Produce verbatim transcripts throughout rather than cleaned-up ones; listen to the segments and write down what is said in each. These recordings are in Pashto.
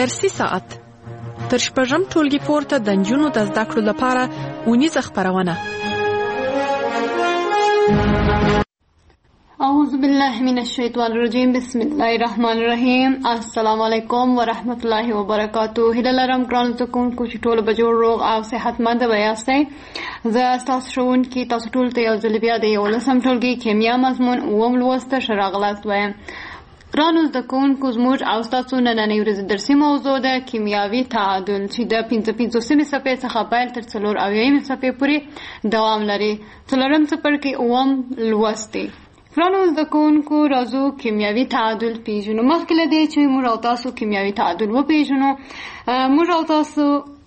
درسي ساعت تر شپږم ټولګي پورته د نجونو د زده کړو لپاره اونیزه خپرونه. اعوذ بالله من الشیطان الرجیم. بسم الله الرحمن الرحیم. السلام علیکم ورحمۃ اللہ وبرکاتہ. هیله لرم ګرانو زده کوونکو چې ټول به جوړ روغ او صحتمند یاستئ. زه ستاسو ښوونکې تاسو ټولو ته یو ځل بیا د یولسم ټولګي کیمیا مضمون اووم لوست ته ښه راغلاست وایم. ګرانو زده کوونکو زموږ او ستاسو نننۍ ورځې درسي موضوع ده کیمیاوي تعادل چې د پنځه پنځوسمې صفحې څخه پیل تر څلور اویایمې صفحې پورې دوام لري. څلورم څپرکی اووم لوست دی. ګرانو زده کوونکو راځو کیمیاوي تعادل پیژنو. مخکې له دې چې موږ او تاسو کیمیاوي تعادل وپیژنو، موږ او تاسو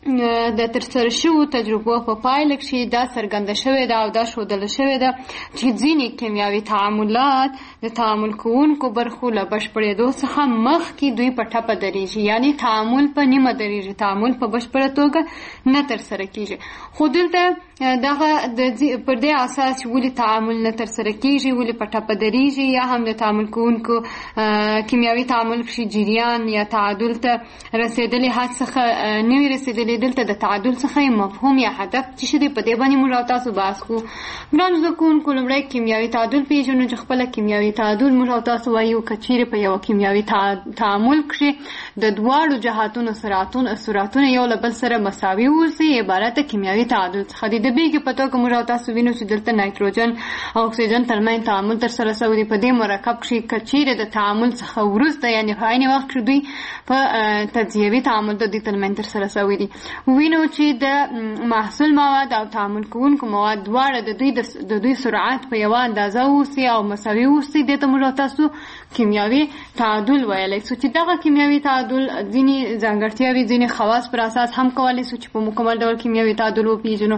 د ترسره شویو تجربو په پایله کې دا څرګنده شوې ده او دا ښودله شوې ده چې ځینې کیمیاوي تعاملات د تعامل کوونکو برخو له بشپړېدو څخه مخکې دوی په ټپه درېږي، یعنې تعامل په نیمه درېږي، تعامل په بشپړه توګه نه ترسره کېږي. خو دلته دغه پر دې اساس چې ولې تعامل نه ترسره کېږي، ولې په ټپه درېږي، یا هم د تعامل کوونکو کیمیاوي تعامل کښې جریان یا تعادل ته رسېدلې حد څخه نه وي رسېدلې، دلته د تعادل څخه مفهوم یا هدف څه شی دی، په دې باندې موږ او تاسو بحث کوو. ګرانو زده کوونکو لومړی کیمیاوي تعادل پېژنو چې خپله کیمیاوي تعادل موږ او تاسو وایو که چیرې په یوه کیمیاوي تعامل کښې د دواړو جهاتونو سرعتونه یو له بل سره مساوي واوسي عبارت کیمیاوي تعادل څخه دی. د بېلګې په توګه موږ او تاسو وینو چې دلته نایتروجن او اکسیجن ترمنځ تعامل ترسره شوی دی. په دې مرکب کښې که چیرې د تعامل څخه وروسته یعنې په عین وخت کښې دوی په تجزیوي تعامل د دوی ترمنځ ترسره شوی دی. وینو چې د محصول مواد او تعامل کوونکو مواد دواړه د دوی د دوی سرعت په یوه اندازه اوسي او مساوي اوسي. دې ته موږ او تاسو کیمیاوي تعادل ویلی سو چې دغه کیمیاوي تعادل ځینې ځانګړتیاوې ځینې خواص پر اساس هم کولی سو چې په مکمل ډول کیمیاوي تعادل وپېژنو.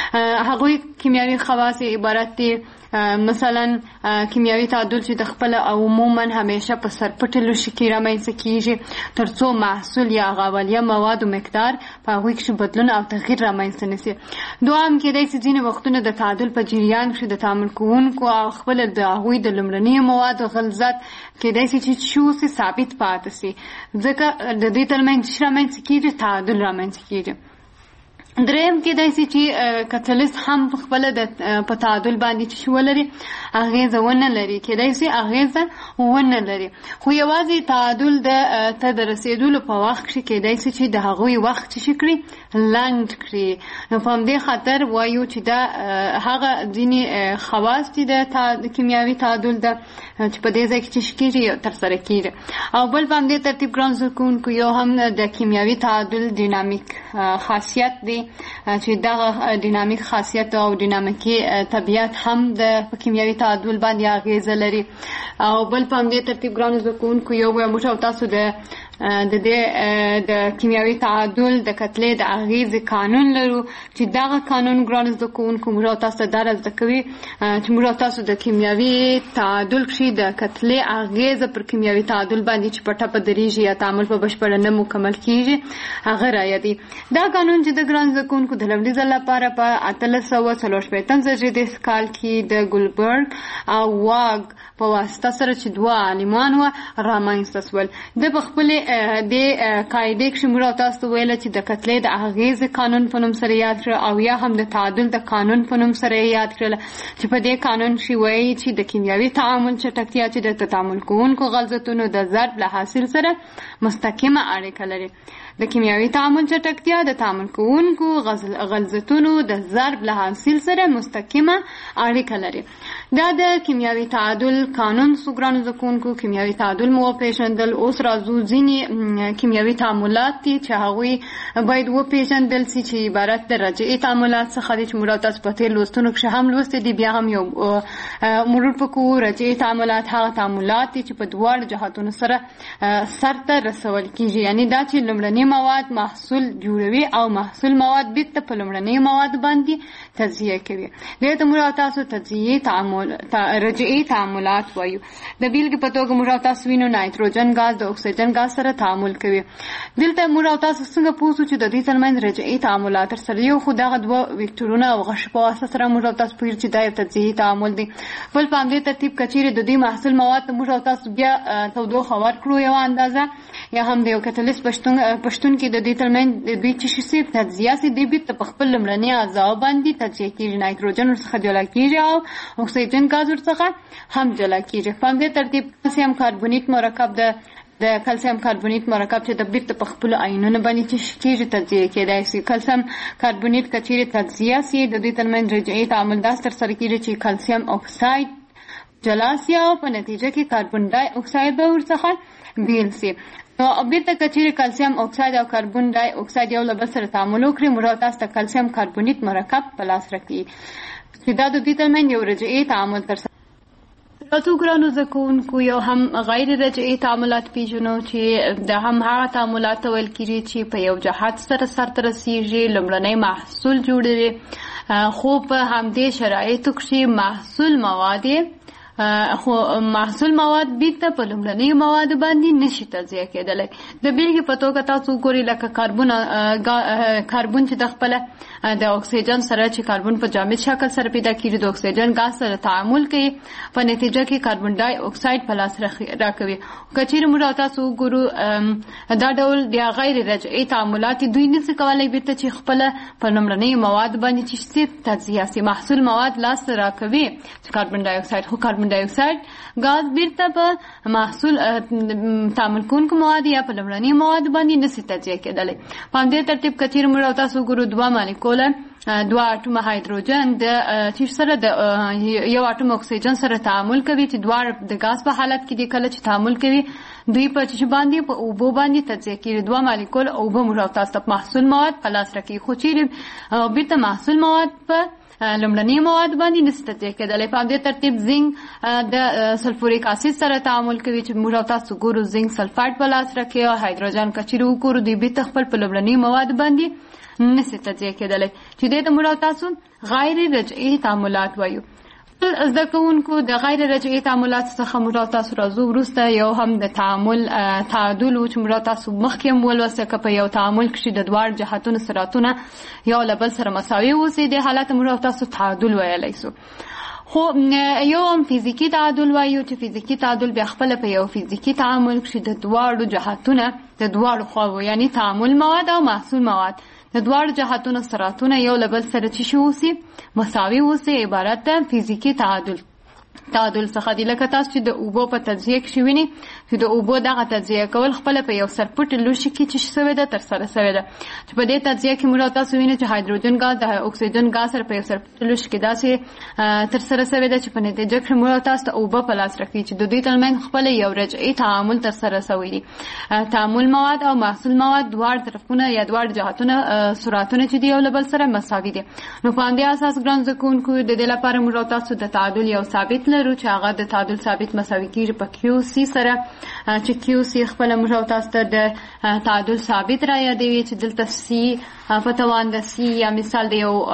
هغوی کیمیاوي خواص عبارت دي مثلا کیمیاوي تعادل چې د خپله عموما همیشه په سرپټې لوښي کې رامنځته کېږي تر څو محصول یا هغه اولیه موادو مقدار په هغوی کښې بدلون او تغییر رامنځته نه سي. دوهم کېدی سي ځینې وختونه د تعادل په جریان کښې د تعامل کوونکو او خپله د هغوی د لومړنیو موادو غلظت کېدی سي چې څه اوسي ثابت پاتې سي، ځکه د دوی ترمنځ څه رامنځته کېږي، تعادل رامنځته کېږي. دریم کېدی سي چې کتلیست هم په خپله د په تعادل باندې چې ولري اغېزه ونه لري، کېدی سي اغېزه ونه لري، خو یوازې تعادل د ته د رسېدلو په وخت کښې کېدی سي چې د هغوی وخت چې کړي لنډ کړي. نو په همدې خاطر وایو چې دا هغه ځینې خواص دي د کیمیاوي تعادل ده چې په دې ځای کې چې کېږي ترسره کېږي. او بل په همدې ترتیب ګرانو زده کوونکو یو هم د کیمیاوي تعادل ډینامیک خاصیت دی چې دغه ډینامیک خاصیت او ډینامیکي طبیعت هم د کیمیاوي تعادل باندې اغېزه لري. او بل په همدې ترتیب ګرانو زده کوونکو یو موږ او تاسو د د دې د کیمیاوي تعادل د کتلې د اغېزې قانون لرو چې دغه قانون ګرانو زده کوونکو موږ او تاسو ته دا را زده کوي چې موږ او تاسو د کیمیاوي تعادل کښې د کتلې اغېزه پر کیمیاوي تعادل باندې چې په ټپه درېږي یا تعامل په بشپړه نه مکمل کېږي هغه رایادي. دا قانون چې د ګرانو زده کوونکو د لومړي ځل لپاره په اتلس سوه څلور شپېتم زېږدیز کال کې د ګولبرګ او واګ په واسطه سره چې دوه عالمان وه رامنځته شول. د په خپلې د قاعدې کښې موږ او تاسو ته ویله چې د کتلې د اغېزې قانون په نوم سره یاد کړه او یا هم د تعادل د قانون په نوم سره یاد کړله چې په دې قانون کښې وایي چې د کیمیاوي تعامل چټکتیا چې د تعامل کوونکو غلظتونو د ضرب له حاصل سره مستقیمه اړیکه لري. د کیمیاوي تعامل چټکتیا د تعامل کوونکو غلظتونو د ضرب له حاصل سره مستقیمه اړیکه لري. دا د کیمیاوي تعادل قانون سو ګرانو زده کوونکو. کیمیاوي تعادل مو وپېژندل. اوس راځو ځینې کیمیاوي تعاملات دي چې هغوی باید وپېژندل سي چې عبارت د رجعي تعاملات څخه دي چې موږ او تاسو په تېر لوستونو کښې هم لوستي دي. بیا هم یو مرور په کوو. رجعي تعاملات هغه تعاملات دي چې په دواړو جهاتونو سره سرته رسول کېږي، یعنې دا چې لومړني لومړني مواد محصول جوړوي او محصول مواد بیرته په لومړني مواد باندې تجزیه کوي. دې ته موږ تاسو تجزیه تعامل رجعي تعاملات وایو. د بیلګې په توګه موږ تاسو وینو نایتروجن غاز د اکسیجن غاز سره تعامل کوي. دلته موږ تاسو څنګه پوښتنه چې د دې ترمنځ رجعي تعاملات تر سره یو خو دغه دوه وکتورونه او غش په واسطه سره موږ تاسو پوهیږئ چې دا یو تجزیه تعامل دی. بل په همدې ترتیب کچېرې د دې محصول مواد موږ تاسو بیا تودوخه ورکړو یو اندازه یا هم د یو کتلیست پښتون پښتون کې د دې ترمنځ د دوی چې شي تجزیه سي دی بیرته په خپل لومړني اعضاء باندې تجزیه کېږي. نایتروجن ورڅخه جلا کېږي او اکسیجن غاز ورڅخه هم جلا کېږي. په همدې ترتیب کلسیم کاربونیت مرکب د د کلسیم کاربونیت مرکب چې د بیرته په خپل آیونونو باندې چې کېږي تجزیه کېدای شي. کلسیم کاربونیت کچېرې تجزیه سي د دې ترمنځ رجعي تعامل داس ترسره کېږي چې کلسیم اکساید جلا سي او په نتیجه کې کاربن ډای اکساید به ورڅخه بیل سي. نو بیرته کچېرې کلسیم اکساید او کاربن ډای اکساید یو له بل سره تعامل وکړي موږ تاسو ته کلسیم کاربونیت مرکب په لاس راکړي چې دا د دې ترمنځ یو رجعي تعامل ترسره. تاسو ګرانو زده کوونکو یو هم غیر رجعي تعاملات پیژنو چې د هم هغه تعاملات ویل کېږي چې په یو جهت سره سرته رسیږي لومړنی محصول جوړوي خو په همدې شرایطو کې محصول مواد خو محصول مواد بیرته په لومړنیو موادو باندې نشي تجزیه کېدلی. د بیلګې په توګه تاسو ګورئ لکه کاربون کاربون چې د خپله د اکسیجن سره چې کاربون په جامد شکل سره پیدا کېږي د اکسیجن غاز سره تعامل کوي په نتیجه کې کاربن ډای اکساید په لاس راکوي. که چیرې موږ تاسو وګورو دا ډول د غیر رجعي تعاملات دوی نشي کولی بیرته چې خپله په لومړنیو مواد باندې چې تجزیه سي محصول مواد لاس راکوي چې کاربن ډای اکساید خو کاربن ډای اکساید غاز بیرته په محصول تعامل کوونکو مواد یا په لومړنیو مواد باندې نشي تجزیه کېدلی. په همدې ترتیب که چیرې موږ تاسو وګورو دوه مالیکول دوه اټومه هایدروجن د چې سره د یو اټوم اکسیجن سره تعامل کوي چې دواړه د غاز په حالت کې دي. کله چې تعامل کوي دوی په چې باندې په اوبو باندې تجزیه کېږي. دوه مالیکول اوبه موږ تاسو ته محصول مواد په لاس راکوي خو چیرې بیرته محصول مواد په لومړني مواد باندې نشي تجزیه کېدلی. په همدې ترتیب زنګ د سلفوریک اسید سره تعامل کوي چې موږ تاسو ګورو زنګ سلفایډ په لاس راکوي او هایدروجن که چیرې وګورو دوی بیرته خپل په لومړني مواد باندې نشي تجزیه کېدلی چې دې ته موږ تاسو غیر رجعي تعاملات وایو. زده کوونکو د غیر رجعي تعاملات څخه موږ تاسو راځو وروسته یو هم د تعامل تعادل و چې موږ تاسو مخکې هم ولوسته که په یو تعامل کښې د دواړو جهتونو سرعتونه یو له بل سره مساوي اوسي دې حالت موږ تاسو تعادل ویلی سو. خو یو هم فیزیکي تعادل وایو چې فیزیکي تعادل بیا خپله په یو فیزیکي تعامل کښې د دواړو جهتونه د دواړو خواوو یعنی تعامل مواد او محصول مواد د دواړو جهتونو سرعتونه یو له بل سره چې شي اوسي مساوي اوسي عبارت ده فیزیکي تعادل. تعادل څخه دی لکه تاسو چې د اوبو په تجزیه کې وینئ چې د اوبو دغه تجزیه کول خپله په یو سرپټ لوښي کې چې شوې ده ترسره شوې ده چې په دې تجزیه کې موږ تاسو وینئ چې هایدروجن غاز د اکسیجن غاز سره په یو سرپټ لوښي کې داسې ترسره شوې ده چې په نتیجه کې موږ تاسو ته اوبه په لاس راکوي چې د دوی ترمنځ خپله یو رجعي تعامل ترسره شوی دی. تعامل مواد او محصول مواد دواړه طرفونه یا دواړه جهتونه سرعتونه چې دي یو له بل سره مساوي دي. نو په همدې اساس ګران زده کوونکو د دې لپاره موږ تاسو د تعادل یو ثابت لرو چې هغه د تعادل ثابت مساوي کېږي په کیو سی سره چې کیو سی خپله موږ تاسو ته د تعادل ثابت را یادوي چې دلته سی په توان د سی یا مثال د یو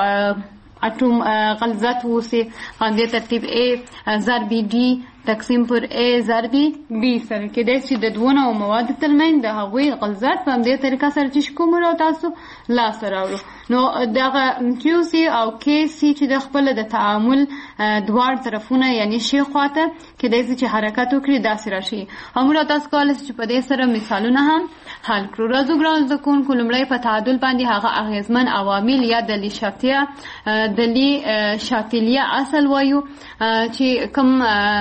اټوم غلظت اوسي په همدې ترتیب ا ضرب ډي تقسیم پر ا ضرب بي سره کېدای شي د دوو نوعو موادو ترمنځ د هغوی غلظت په همدې طریقه سره چې کوم موږ تاسو لاسته راوړو. نو دغه کیو سی او کې سی چې د خپله د تعامل دواړه طرفونه یعنی ښي خواته کېدای شي چې حرکت وکړي داسې راشي او موږ تاسو کولی شو چې په دې سره مثالونه هم حل کړو. راځو ګرانو زده کوونکو لومړی په تعادل باندې هغه اغېزمن عوامل یا دلي شرطیه دلي شاطلیه اصل وایو چې کوم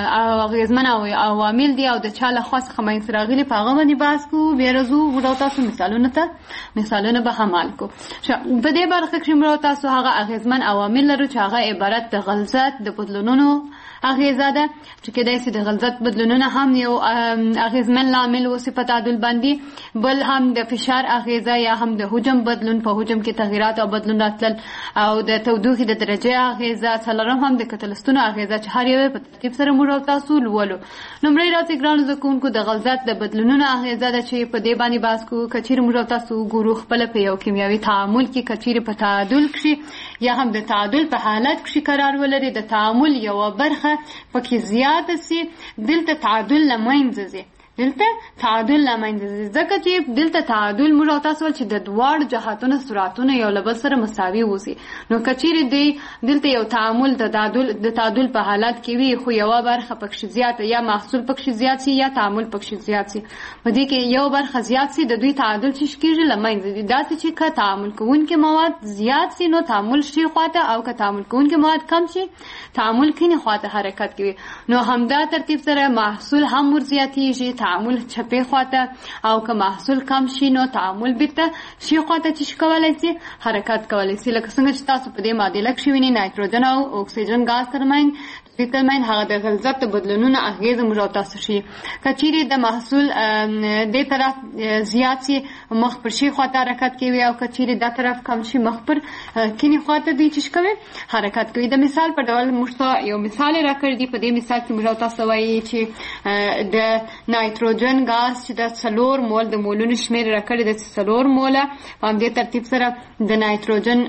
اغېزمن عوامل دي او د چا له خوا څخه منځته راغلي په هغه باندې بحث کوو. بیا راځو موږ تاسو مثالونه ته مثالونه به هم حل کوو. په دې برخه کې موږ تاسو هغه اغېزمن عوامل لرو چې هغه عبارت د غلظت د بدلونونو اغیزه ده چې کېدای شي د غلظت بدلونونه هم یو اغیزمن لامل اوسي په تعادل باندې. بل هم د فشار اغیزه یا هم د حجم بدلون، په حجم کې تغیرات او بدلون راتلل، او د تودوخې د درجې اغیزه. څلورم هم د کتلستونو اغیزه چې هر یو په ترتیب سره موږ او تاسو لولو. لومړی راځي ګرانو زده کوونکو د غلظت د بدلونونو اغیزه ده چې په دې باندې بحث کوو. که چیرې موږ او تاسو ګورو خپله په یو کیمیاوي تعامل کې که چیرې په تعادل کښې یا هم د تعادل په حالت کښې قرار ولري، د تعامل یوه برخه پکې زیاته سي، دلته تعادل له منځه ځي. دلته تعادل له منځه ځي ځکه چې دلته تعادل موږ او تاسو چې د دواړو جهاتونو سرعتونه یو له بل سره مساوي اوسي. نو که چیرې دی دلته یو تعامل د تعادل د تعادل په حالت کې وي، خو یوه برخه پکښې زیاته یا محصول پکښې زیات سي یا تعامل پکښې زیات سي، په دې کې یو برخه زیات سي، د دوی تعادل چې کېږي له منځه ځي. داسې چې که تعامل کوونکي مواد زیات سي نو تعامل ښي خواته، او که تعامل کوونکي مواد کم شي تعامل کینې خواته حرکت کوي. نو همدا ترتیب سره محصول هم ورزیاتېږي، تعامل چپې خواته، او که محصول کم شي نو تعامل بیرته ښي خواته چې کولی شي حرکت کولی شي. لکه څنګه چې تاسو په دې معادله کښې وینئ نایتروجن او اکسیجن ګاز ترمنځ ترمنځ هغه د غلظت د بدلونونو اغیزه موږ او تاسو ښیي. که چیرې د محصول دې طرف زیات شي مخ پر ښي خواته حرکت کوي، او که چیرې دا طرف کم شي مخ پر کینې خواته دوی چې کوي حرکت کوي. د مثال په ډول موږ ته یو مثال یې راکړی دی. په دې مثال کې موږ او تاسو وایي چې د نایتروجن ګاز چې د څلور مول د مولونو شمېر راکړی دی، څلور موله. په همدې ترتیب سره د نایتروجن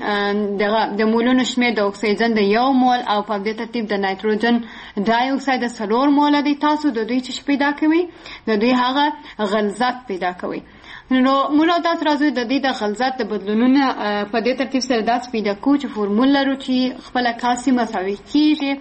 د مولونو شمېر د اکسیجن د یو مول، او په همدې ترتیب د نایتروجن ډای اکساید د څلور موله دی. تاسو د دوی چې پیدا کوي د دوی هغه غلظت پیدا کوي. نو موږ او تاسو راځو د دې د غلظت د بدلونونو په دې ترتیب سره داسې پیدا کوو چې فورمول لرو چې خپله کاسې مساوي کېږي.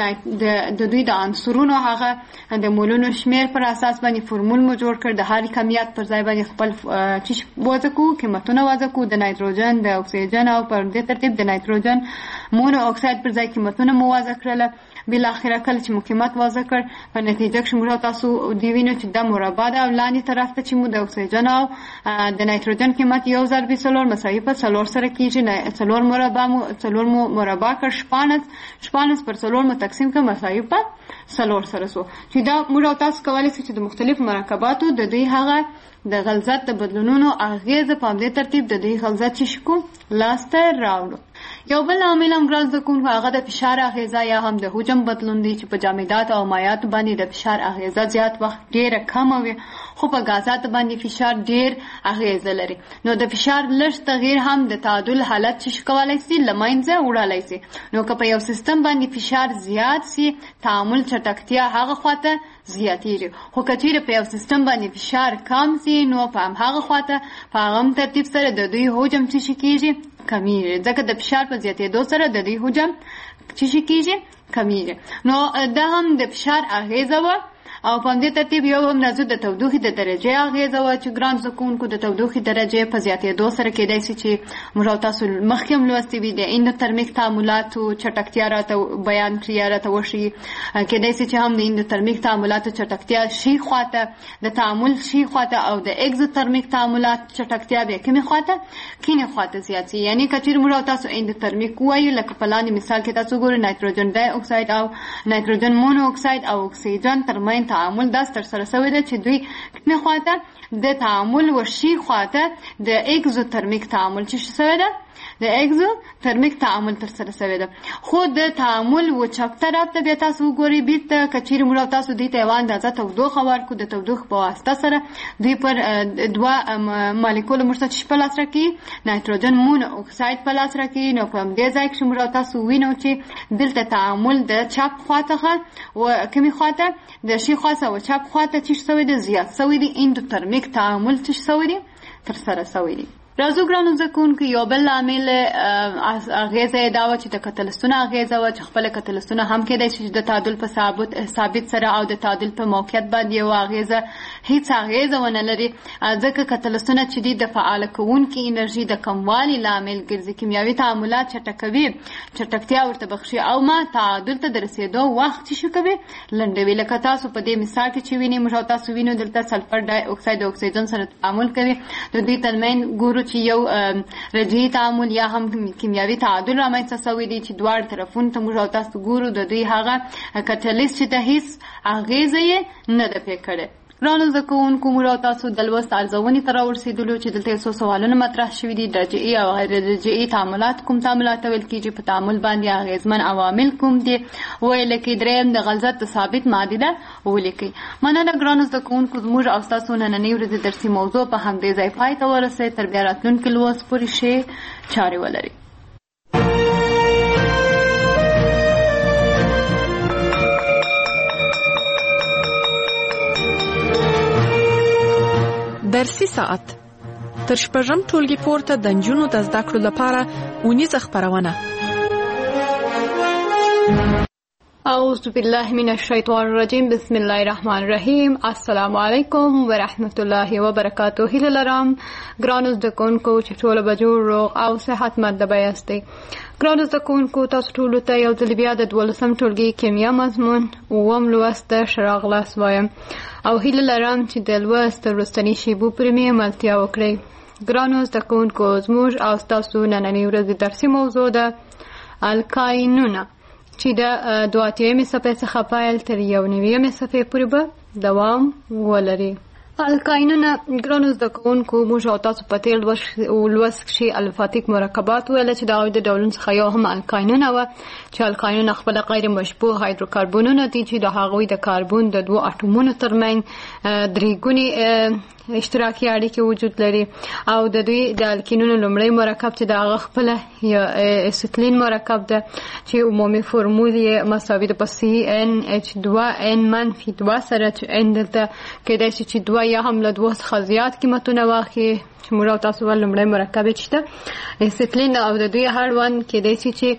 د دوی د عنصرونو هغه د مولونو شمېر پر اساس باندې فورمول مو جوړ کړ. د هر کمیت پر ځای باندې خپل چې وضع کوو، قیمتونه وضع کوو، د نایتروجن، د اکسیجن، او په دې ترتیب د نایتروجن مونو اکساید پر ځای قیمتونه مو وضع کړله. بالاخره کله چې مو قیمت وضع کړ په نتیجه کښې موږ تاسو دی وینو چې دا مربع ده، او لاندې طرف ته چې مو د اکسیجن او د نایتروجن قیمت یو ضربې څلور مساوي په څلور سره کېږي. څلور مربع مو څلور مو مربع کړ، شپاړس شپاړس پر څلور مو تقسیم کړ مساوي په څلور سره سو. چې دا موږ تاسو کولی شئ چې د مختلفو مرکباتو د دوی هغه د غلظت د بدلونونو اغیزه په همدې ترتیب د دوی غلظت چې شکو لاسته راوړو. یو بل عامل هم ګران زده کوونکو هغه د فشار اغیزه یا هم د حجم بدلون دی چې په جامدات او مایعاتو باندې د فشار اغیزه زیات وخت ډېره کمه وي، خو په غازاتو باندې فشار ډېر اغیزه لري. نو د فشار لږ تغییر هم د تعادل حالت چې کولی شي له منځه وړلی شي. نو که په یو سیستم باندې فشار زیات شي تعامل چټکتیا هغه خواته زیاتېږي، خو که چیرې په یو سیستم باندې فشار کم شي نو په همهغه خواته په هغه ترتیب سره د دوی حجم چې شي کېږي کمیږي، ځکه د فشار په زیاتېدو سره د دوی حجم چې شي کېږي کمیږي. نو دا هم د فشار اغیزه وه. او په همدې ترتیب یو هم راځو د تودوخې د درجې اغیزه وه چې ګران زده کوونکو د تودوخې درجې په زیاتېدو سره کېدای شي چې موږ او تاسو مخکې هم لوستي وي د اندوترمیک تعاملاتو چټکتیا راته بیان کړي یا راته وښیي. کېدای شي چې هم د اندوترمیک تعاملاتو چټکتیا ښي خواته، د تعامل ښي خواته، او د اګزوترمیک تعاملات چټکتیا بیا کومې خواته کینې خواته زیات شي. یعنې که چېرې موږ او تاسو اندوترمیک ووایو، لکه په لاندې مثال کې تاسو ګورئ نایتروجن ډای اکساید او نایتروجن مونو اکساید او اکسیجن ترمنځ تعامل داس تر سره شوی دی چې دوی نه خواته د تعامل ورشي خواته د اګزوترمیک تعامل چې شوی دی د اګزو ترمیک تعامل تر سره شوی ده. خو د تعامل و چپ طرف ته بیا تاسو وګورئ بیرته که چیرې موږ تاسو دې ته یوه اندازه تودوخه ورکړو، د تودوخې په واسطه سره دوی پر دوه مالیکولو موږ ته چې په لاس راکوي نایتروجن مونو اکساید په لاس راکوي. نو په همدې ځای کښې موږ تاسو وینو چې دلته تعامل د چپ خوا څخه و کومې خواته د ښي خوا څخه و چپ خواته چې شوی دی زیات شوی دی، اندوترمیک تعامل چې شوی دی تر سره شوی دی. راځو ګرانو زده کوونکو یو بل لامل اغیزه یې دا وه چې د کتلستونه اغیزه وه چې خپله کتلستونه هم کېدای شي چې د تعادل په ثابت ثابت سره او د تعادل په موقعیت باندې یوه اغیزه هیڅ اغیزه ونه لري، ځکه کتلستونه چې دي د فعاله کوونکي انرژي د کموالي لامل ګرځي، کیمیاوي تعاملات چټکوي، چټکتیا ورته بخښي او ما تعادل ته د رسېدو وخت چې شو کوي لنډوي. لکه تاسو په دې مثال کې چې وینئ موږ تاسو وینو دلته سلفر ډای اکساید د اکسیجن سره تعامل کوي، د دوی ترمنځ ګورو چې یو رجعي تعامل یا هم کیمیاوي تعادل رامنځته شوی دی چې دواړه طرفونو ته موږ او تاسو ګورو د دوی هغه کټلیست چې ته هیڅ اغیزه یې نه ده پرې کړې. ګرانو زده کوونکو، موږ او تاسو د لوست ارزونې ته راورسېدلو چې دلته څو سوالونه مطرح شوي دي. رجعي او غیر رجعي تعاملات کوم تعاملات ویل کېږي، په تعامل باندې اغیزمن عوامل کوم دي ویل کې، دریم د غلظت د ثابت معادله ولیکئ. مننه ګرانو زده کوونکو، زموږ او ستاسو نننۍ ورځې درسي موضوع په همدې ځای پای ته ورسېد. تر بیا راتلونکي لوست پورې ښې چارې ولرئ. درسي ساعت تر شپږم ټولګي پورته د نجونو د زده کړو لپاره اونیزه خپرونه. اعوذ بالله من الشیطان الرجیم، بسم الله الرحمن الرحیم. السلام علیکم ورحمت الله وبرکاته. هیله لرم ګرانو زده کوونکو چې ټول به جوړ روغ او صحتمند به یاستئ. ګرانو زده کوونکو، تاسو ټولو ته یو ځل بیا د دولسم ټولګي کیمیا مضمون اووم لوست ښه راغلاست وایم او هیله لرم چې د لوست تر وروستنۍ شیبو پورې مې عملتیا وکړئ. ګرانو زده کوونکو، زموږ او ستاسو نننۍ ورځې درسي موضوع ده الکاینونه چې د دوه اتیایم صفحې څخه پیل تر یو نویم صفحې پورې به دوام ولري. الکاینونه ګرانو زده کوونکو، موږ او تاسو په تېر لوست کښې الفاتیک مرکبات ویله چې د هغوی د ډولونو څخه یو هم الکاینونه وه چې الکاینونه خپله غیر مشبوع هایدروکاربونونه دي چې د هغوی د کاربون د دوو اټومونو ترمنځ درې ګونې اشتراکي اړیکې وجود لري او د دوی د الکینونو لومړی مرکب چې د هغه خپله یا اسیتلین مرکب ده چې عمومي فورمول یې مساوي ده په سی ان اچ دوه ان منفي دوه سره چې ان دلته کیدای شي چې دوه یا هم له دوه څخه زیات قیمتونه واخلي چې موږ او تاسو ول لومړی مرکب چې ده اسیتلین او د دوی اړوند کیدای شي چې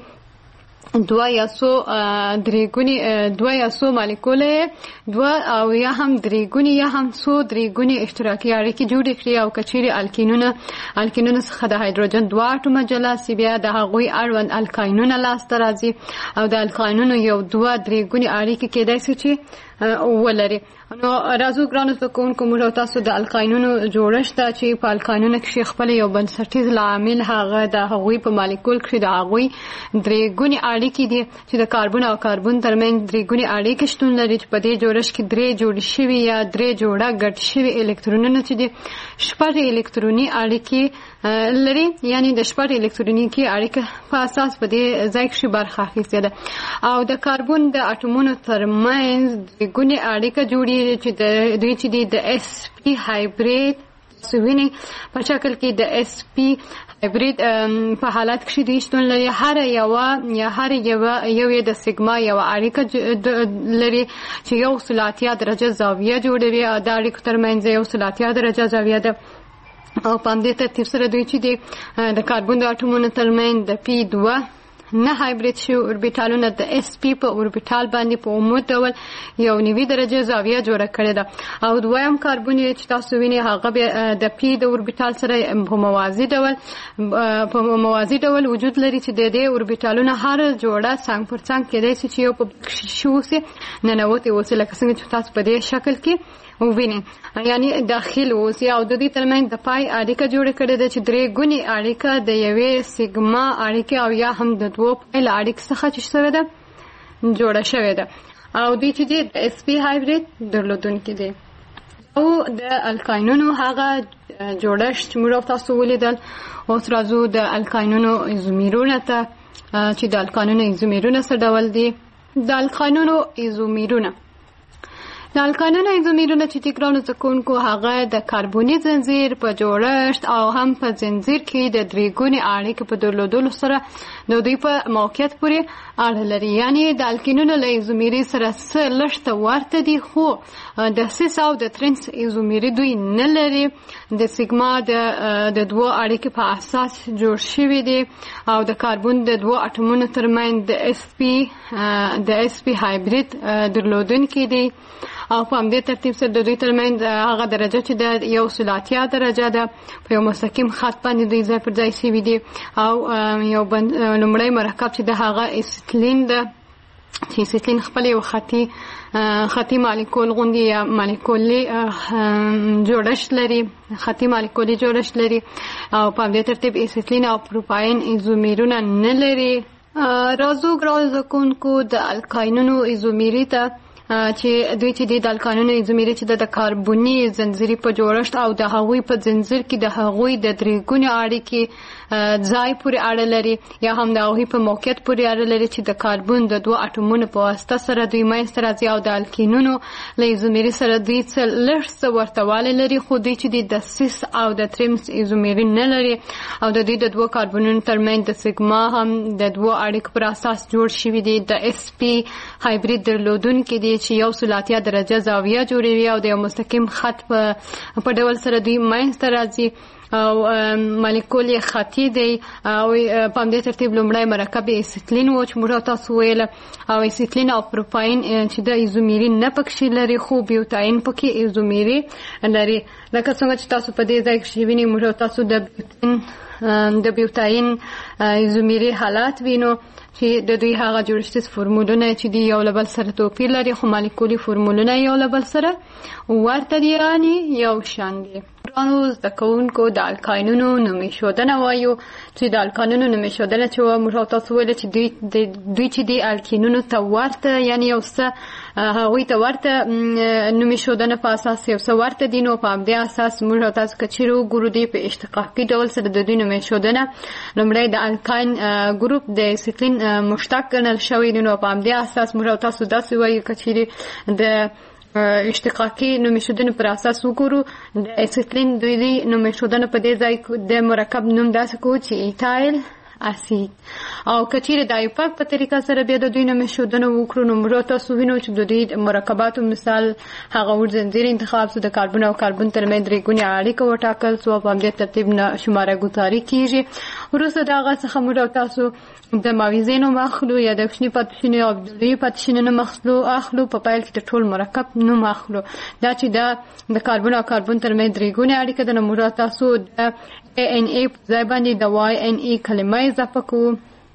دوه یا څو درې ګونې دوه یا څو مالیکولې دوه او یا هم درې ګونې یا هم څو درې ګونې اشتراکي اړیکې جوړې کړي او که چیرې الکینونه الکینونو څخه د هایدروجن دوه اټومه جلا سي، بیا د هغوی اړوند الکاینونه لاسته راځي او د الکاینونو یو دوه درې ګونې اړیکې کیدای شي چې ولري. نو راځو ګرانو زده کوونکو، موږ او تاسو د الکاینونو جوړښت ده چې په الکاینونو کښې خپل یو بنسټیز لامل هغه د هغوی په مالیکول کښې د هغوی درې ګونې اړیکې دي چې د کاربون او کاربون ترمنځ درې ګونې اړیکې شتون لري چې په دې جوړښت کې درې جوړې شوي یا درې جوړه ګډ شوي الکترونونه چې دي شپږ الکتروني اړیکې لري، یعنی د شپږ الکترونیکي اړیکه په اساس په دې ځای کښې برخه اخیستې ده او د کاربون د اټومونو ترمنځ درې ګونې اړیکه جوړېږي چې دوی چې دي د اس پی هایبرید سوینې په شکل کې د اس پی هایبرید په حالت کښې دوی شتون لري. هر یوه یا هر یوه یو یې د سیګما یوه اړیکه لري چې یو سل اتیا درجه زاویه جوړوي او د اړیکو ترمنځ یو سل اتیا درجه زاویه ده او په همدې ترتیب سره دوی چې دي د کاربون د اټومونو ترمنځ د پی دوه نه هایبرید شوي اوربیټالونه د اس پی په اوربیټال باندې په عمود ډول یو نوي درجه زاویه جوړه کړې ده او دویم کاربون چې تاسو وینئ هغه بیا د پی د اوربیټال سره په موازي ډول په موازي ډول وجود لري چې د دې اوربیټالونه هر جوړه څنګ پر څنګ کیدای شي چې یو په شي اوسي ننوتې اوسي لکه څنګه چې تاسو په دې شکل کې ووینئ، یعنی داخل اوسي او د دې ترمنځ د پای اړیکه جوړه کړې ده چې درې ګونې اړیکه د یوې سیګما اړیکې او یا هم د دوو پایله اړیکې څخه چې شوې ده جوړه شوې ده او دوی چې دي د اس پی هایبرید درلودونکي دي. او د الکاینونو هغه جوړښت چې موږ تاسو ولیدل. اوس راځو د الکاینونو ایزومیرونه ته چې د الکاینونو ایزومیرونه څه ډول دي. د الکاینونو ایزومیرونه د الکاینونو ایزومیرونه چې ګرانو زده کوونکو هغه د کاربوني زنځیر په جوړښت او هم په زنځیر کې د درې ګونې اړیکې په درلودلو سره د دوی په موقعیت پورې اړه لري، یعنی د الکینونو له ایزومیري سره څه لږ ته ورته دي خو د سیس او د ترنس ایزومیري دوی نه لري. د سیګما د دوو اړیکې په اساس جوړ شوي دي او د کاربون د دوو اټومونو ترمنځ د اس پی د اس پی هایبرید درلودونکي دي او په همدې ترتیب سره د دوی ترمنځ هغه درجه چې د یو سل اتیا درجه ده په یو مستقیم خط باندې دوی ځای پر ځای شوي دي او یو لومړی مرکب چې د هغه اسیتلین ده چې ایسیټلین خپل یو خطي خطي مالیکول غوندي یا مالیکولي جوړښت لري، خطي مالیکولي جوړښت لري او په همدې ترتیب ایسیټلین او پروپاین ایزومیرونه نه لري. راځو ګرانو زده کوونکو د الکاینونو ایزومیري ته چې دوی چې د الکاینونو ایزومیري چې د کاربوني زنځیري په جوړښت او د هغوی په زنځیر کې د هغوی د درې ګونې اړیکې ځای پورې اړه لري یا هم د هغوی په موقعیت پورې اړه لري چې د کاربون د دوه اټومونو په واسطه سره دوی منځته راځي او د الکینونو له ایزومیري سره دوی څه لږ څه ورته والی لري، خو دوی چې د سیس او د تریمس ایزومیري نه لري او د دوی د دوه کاربونونو ترمنځ د سیګما هم د دوه اړیکو پر اساس جوړ شوي دي. د اس پی هایبرید درلودونکي دي چې یو سل اتیا درجه زاویه جوړوي او د یو مستقیم خط په ډول سره دوی منځته راځي او مالیکول یې خطي دی او په همدې ترتیب لومړی مرکب ایسیټلین و چې موږ تاسو ویل او ایسیټلین او پروپاین چې د ایزومیري نه پکې لري خو بیوتاین پکې ایزومیري لري. لکه څنګه چې تاسو په دې ځای کې وینئ موږ تاسو د د بیوتاین ایزومیري حالات وینو چې د دوی هغه جوړښتیز فورمولونه چې دی یو له بل سره توپیر لري خو مالیکولي فورمولونه یو له بل سره ورته دي یعنې یو شان دي. ګرانو زده کوونکو د الکاینونو نومېښودنه وایو چې د الکاینونو نومېښودنه چې وه موږ تاسو ویله چې دوی دوی چې دی الکینونو ته ورته یعنې یو څه هغوی ته ورته نومېښودنه په اساس یو څه ورته دي نو په همدې اساس موږ تاسو که چیرې وګورو دوی په اشتقاقي ډول سره د دوی نومېښودنه لومړی د الکاین ګروپ د ایسیټلین مشتق ګڼل شوی دی نو په همدې اساس موږ تاسو داسې وایو که چیرې د اشتقاقي نومېښودنې پر اساس وګورو د ایسیټلین دوی دی نومېښودنه په دې ځای د مرکب نوم داسې کوو چې ایتایل اسید او که چیرې د ایوپاک په طریقه سره بیا د دوی نومېښودنه وکړو نو موږ تاسو وینو چې د دوی مرکباتو مثال هغه اوږد زنځیر انتخاب سو، د کاربن او کاربن ترمنځ درې ګونې اړیکه وټاکل سو او په همدې ترتیب نه شماره ګذاري کیږي. وروسته د هغه څخه موږ تاسو د ماویزې نوم اخلو یا د کوچني پاتې او د لویې پاتې نوم اخلو، په پیل کې د ټول مرکب نوم اخلو. دا چې دا د کاربن او کاربن ترمنځ درې ګونې اړیکه ده نو موږ تاسو د ای ان ای په ځای باندې د واي ان ای کلمه اضافه کوو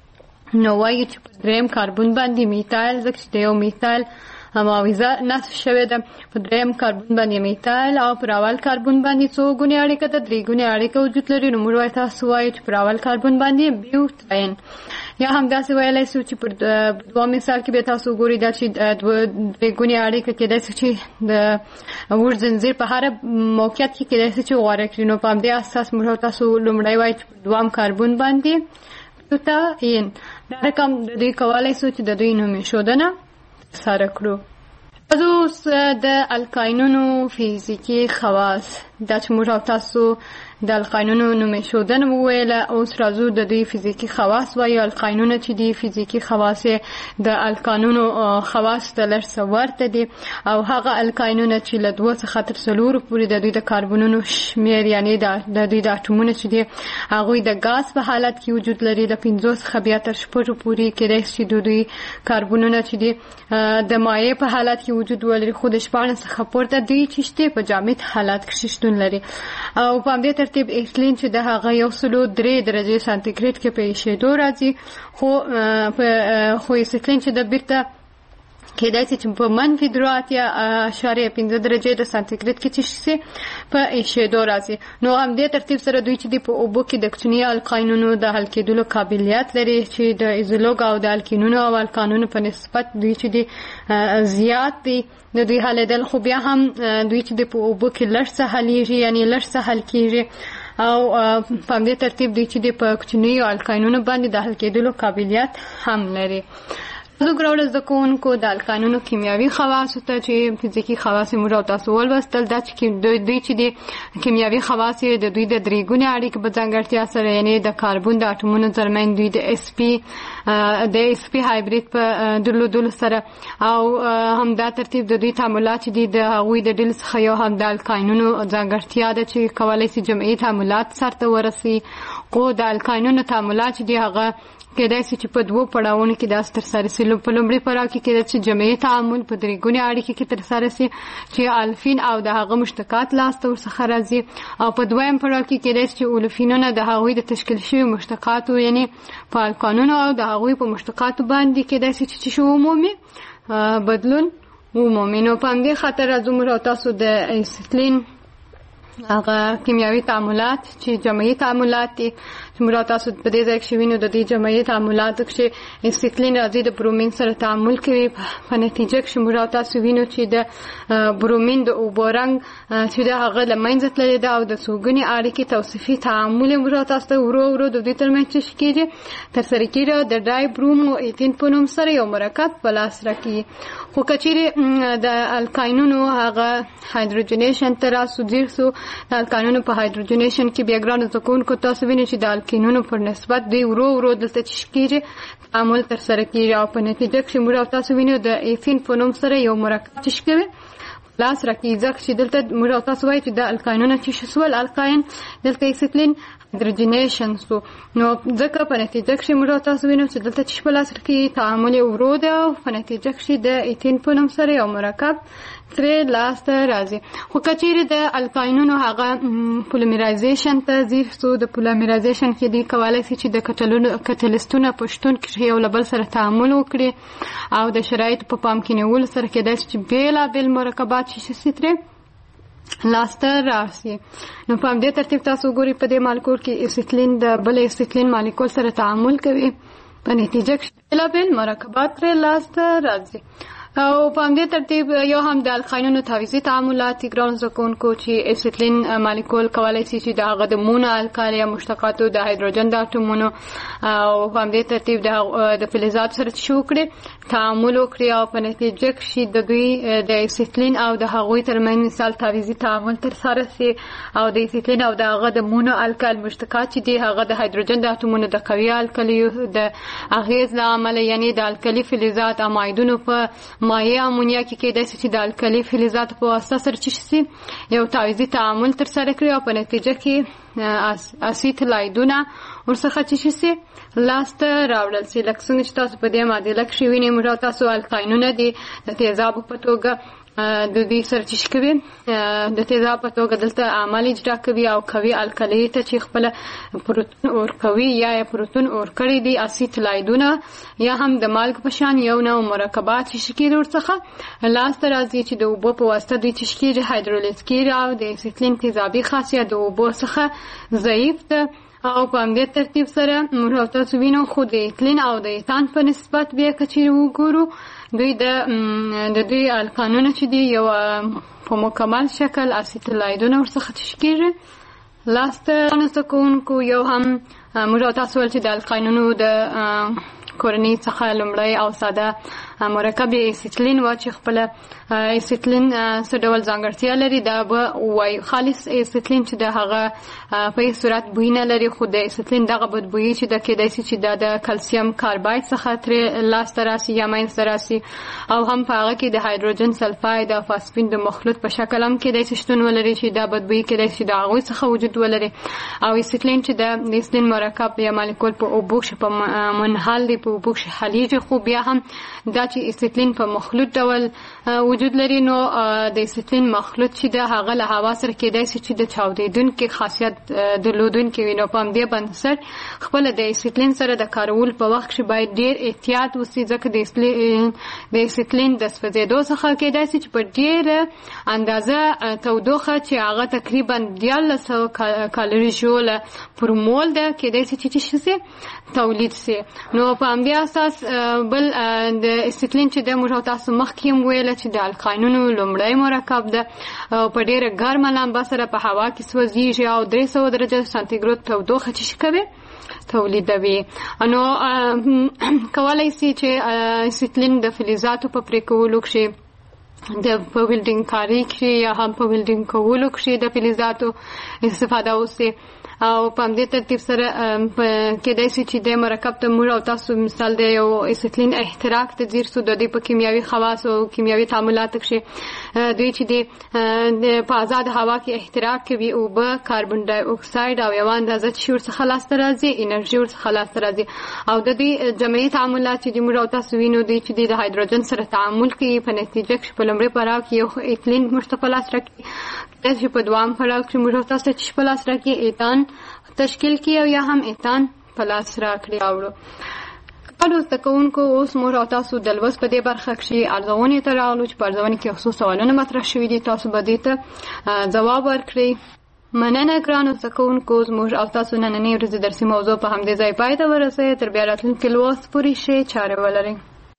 نو وایو چې په دریم کاربن باندې میتایل ځکه چې د یو میتایل ماویزه نصب شوې ده، په دریم کاربن باندې میتایل او پر اول کاربن باندې څو ګونې اړیکه ده، درې ګونې اړیکه وجود لري نو موږ تاسو وایو چې پر اول کاربن باندې بیوتاین یا هم داسې ویلی سو چې پر دوه مثال کې به تاسو ګورئ دا چې درې ګونې اړیکه کېدای سي چې د اوږد زنځیر په هره موقعیت کې کېدای سي چې غوره کړي نو په همدې اساس موږ تاسو لومړی وایو چې پر دوهم کاربن باندې بیوتاین. دا رقم د دوی کولی سو چې د دوی نومېښودنه سره کړو. اوس د الکاینونو فیزیکي خواص دا چې موږ تاسو د الکاینونو نومېښودنه وویله اوس راځو د دوی فیزیکي خواص وایو. الکاینونه چې دي فیزیکي خواص د الکانونو خواص ته لږ څه ورته دي او هغه الکاینونه چې له دوه څخه تر څلورو پورې د دوی د کاربونونو شمېر یعنې د دوی د اټومونه چې دي هغوی د ګاز په حالت کې وجود لري، د پنځو څخه بیا تر شپږو پورې کېدای شي د دوی کاربونونه چې دي د مایع په حالت کې وجود ولري خو د شپاړس څخه پورته دوی چې شته په جامد حالت کې شتون لري او په همدې ترتیب ایسیټلین چې د هغه یو سلو درې درجې سانتیګریډ کې په ایشېدو راځي خو خو ایسیټلین چې د بیرته کېدای شي چې په منفي درې اتیا اعشاریه پنځه درجې د سانتیګریډ کې چې شي په ایشېدو راځي نو همدې ترتیب سره دوی چې د په اوبو کې د کوچني الکاینونو د حل کېدلو قابلیت لري چې د ایزولوګ او د الکینونو او الکانونو په نسبت دوی چې د زیات دي د دوی حلېدل خو بیا هم دوی چې د په اوبو کې لږ څه حلیږي یعنې لږ څه حل کېږي او په همدې ترتیب دوی چې د په کوچنیو الکاینونو باندې د حل کېدلو قابلیت هم لري. زه ګرانو زده کوونکو د الکاینونو کیمیاوي خواصو ته چې فزیکي خواص موږ او تاسو ولوستل دا چې دوی چې د کیمیاوي خواص د دوی د درې ګونې اړیکې په ځانګړتیا سره یعنې د کاربن د اټومونو ترمنځ دوی د اس پي د اس پي هایبرید په درلودلو سره او همدا ترتیب د دوی تعاملات چې دي د هغوی د ډلې څخه یو هم د الکاینونو ځانګړتیا ده چې کولی شي جمعي تعاملات سرته ورسي خو د الکاینونو تعاملات دي هغه کېدای شي چې په دوو پړاوونو کې داسې ترسره شي. په لومړي پړاو کې کېدای شي جمعي تعامل په درې ګونې اړیکې کې ترسره شي چې الفین او د هغه مشتقات لاسته ورڅخه راځي، او په دویم پړاو کې کېدای شي چې الفینونه د هغوی د تشکیل شوي مشتقاتو یعنی په الکانونو او د هغوی په مشتقاتو باندې کېدای شي چې شو عمومي بدلون ومومي. نو په همدې خاطر راځو موږ او تاسو د اسیتلین هغه کیمیاوي تعاملات چې جمعي تعاملات دي چې موږ تاسو په دې ځای کې وینو. د دې جمعي تعاملاتو کې اسیتلین راځي د برومین سره تعامل کوي، په نتیجه کې موږ تاسو وینو چې د برومین د اوبو رنګ چې د هغه له منځه تللی ده او د څو ګونې اړیکې توصیفي تعامل موږ تاسو ته ورو ورو د دوی ترمنځ څه کېږي ترسره کېږي د ډای برومو ایتین په نوم سره یو مرکب په لاس راکېږي. خو که چیرې د الکاینونو هغه هایدروجنیشن ته راسو ځیر سو، د الکاینونو په هایدروجنیشن کې بیا ګرانو زده کوونکو تاسو وینئ چې د الکینونو پر نسبت دوی ورو ورو دلته څه کېږي تعامل ترسره کېږي، او په نتیجه کې موږ تاسو وینئ د ایثین په نوم سره یو مرکب څه کوي لاس راکېږي. ځکه چې دلته موږ تاسو وایي چې د الکاینونو چې شسول الکاین دلته اسیتلین هایدروجنیشن سو، نو ځکه په نتیجه کې موږ تاسو وینو چې دلته چې په لاس راکېږي تعامل ورو دی او په نتیجه کې د ایثین په نوم سره یو مرکب ترې لاسته راځي. خو که چیرې د الکاینونو هغه پولیمرایزیشن ته ځیر سو، د پولیمرایزیشن کې دی کولی شي چې د کټلیسټونه په شتون کې یو له بل سره تعامل وکړي او د شرایطو په پام کې نیولو سره کېدای شي چې بېلابېل مرکبات چې شي ترې لاسته راسي. نو په همدې ترتیب تاسو ګورئ په دې مالیکول کې اسیتلین د بل اسیتلین مالیکول سره تعامل کوي، په نتیجه کې بېلابېل مرکبات ترې لاسته راځي. او په همدې ترتیب یو هم د الکاینونو تعویضي تعاملات دي ګرانو زده کوونکو چې اسیتلین مالیکول کولی شي چې د هغه د مونو الکال یا مشتقاتو د هایدروجن د اټومونو او په همدې ترتیب د فلزاتو سره څه وکړي تعامل وکړي او په نتیجه کې د دوی د اسیتلین او د هغوی ترمنځ مثال تعویضي تعامل ترسره شي او د اسیتلین او د هغه د مونو الکال مشتقات چې دي هغه د هایدروجن د اټومونو د قوي الکلیو د اغیز له امله یعنی د الکلي فلزات امایدونو په مایع امونیا کې کېدای شي چې د الکلي فلزاتو په واسطه سره څه شي یو تعویضي تعامل ترسره کړي او په نتیجه کې اسیتلایدونه ورڅخه څه شي لاسته راوړل شي. لکه څنګه چې تاسو په دې معادله کې وینئ موږ تاسو الکاینونه دي د تیزابو په توګه د دې سره چې کوي د تیزاب په توګه دلته عمل اجرا کوي او کوي الکلی ته چې خپل پروتون اور کوي یا پروتون اور کړی دي اسیتلایدونه یا هم د مالګ په شان یو نوع مرکبات چې شکل ورڅخه لاسته راځي چې د اوبو په واسطه دوی چې شکل هایدرولیز کیږي او د اسیتلین تیزابي خاصیت د اوبو څخه ضعیف ده. او په همدې ترتیب سره موږ تاسو وینو خو د ایتلین او د ایتان په نسبت بیا که چیرې وګورو دوی د د دوی الکانونه چې دي یو په مکمل شکل اسیتلایدونه ورڅخه تشکیږي لاسته رانسته کوونکو. یو هم موږ تاسو ویل چې د الکانونو د کورنۍ څخه لومړی او ساده مرکب اسیتلین و چې خپل اسیتلین څه ډول ځانګړتیا لري دا به وایو خالص اسیتلین چې د هغه په هیڅ صورت بوی نه لري، خو د اسیتلین دغه بدبویي چې د کېدای شي چې دا د کلسیم کارباید څخه ترې لاسته راسي یا منځته راسي او هم په هغه کې د هایدروجن سلفاید او فاسفین د مخلوط په شکل هم کېدای شي شتون ولري چې دا بدبویي کېدای شي د هغوی څخه وجود ولري. او اسیتلین چې د اسیتلین مرکب یا مالیکول په اوبو کښې په منحل دی په اوبو کښې حلیږي، خو بیا هم دا چې اسیتلین په مخلوط ډول وجود لري نو د اسیتلین مخلوط چې د هغه له هوا سره کېدای شي چې د چاودېدونکي خاصیت درلودونکي وي. نو په همدې بنسټ خپله د اسیتلین سره د کارولو په وخت کې باید ډېر احتیاط وشي ځکه د د اسیتلین د سوځېدو څخه کېدای شي چې په ډېره اندازه تودوخه چې هغه تقریبا دیارلس سوه کالوري ژوله پر مول ده کېدای شي چې څه شي تولید شي. نو په همدې اساس بل د اسیتلین چې د موږ تاسو مخکې هم ویله چې د الکاینونو لومړی مرکب ده په ډېره ګرمه لمبه سره په هوا کې سوځېږي او درې سوه درجه سانتیګراد تودوخه چې کوي تولیدوي. نو کولی شي چې اسیتلین د فلزاتو په پرې کولو کښې د په ویلډینګ کاري کښې یا هم په ویلډینګ کولو کښې د فلزاتو استفاده وشي او په همدې ترتیب سره کېدای شي چې د مرکب ته موږ او تاسو مثال د یو اسیتلین احتراق ته ځیر سو د دې په کیمیاوي خواص او کیمیاوي تعاملات کې دوی چې د په آزاد هوا کې احتراق کوي او به کاربن ډای اکساید او یو اندازه شور څخه لاسته راځي انرژي ورڅخه لاسته راځي او د دې جمعي تعاملات چې موږ او تاسو وینو دوی چې د هایدروجن سره تعامل کوي په نتیجه کې په لومړي پړاو کې یو ایتلین موږ په لاس راکړي چې په دوام پړاو کې موږ تاسو چې په لاس راکړي ایتان تشکیل کی او یا هم ایتان په لاس راکړي راوړو خپل زده کوونکو اوس موږ او تاسو د لوست په دې برخه کې ارزونې ته راغلو چې په ارزونې کې خصوص سوالونه مطرح شوي دي تاسو به دې ته ځواب ورکړئ مننه ګرانو زده کوونکو زموږ او تاسو نننۍ ورځې درسي موضوع په همدې ځای پای ته ورسوئ تر بیا راتلونکي لوست پورې ښې چارې ولرئ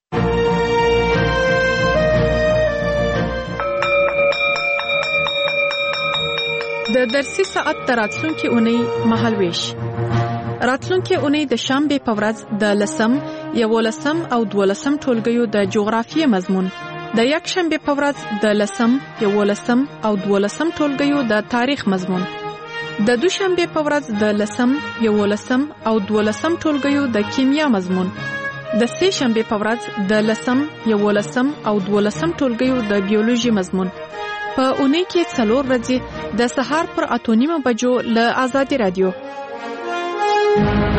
د درسي ساعت تر راتلونکي اونۍ مهالویش راتلونکي اونۍ د شنبې په ورځ د لسم یولسم او دولسم ټولګیو د جغرافیې مضمون د یک شنبې په ورځ د لسم یولسم او دولسم ټولګیو د تاریخ مضمون د دوشنبې په ورځ د لسم یولسم او دولسم ټولګیو د کیمیا مضمون د سه شنبې په ورځ د لسم یولسم او دولسم ټولګیو د بیولوژي مضمون په اونۍ کې څلور ورځې د سهار پر اته نیمه بجو له آزادي رادیو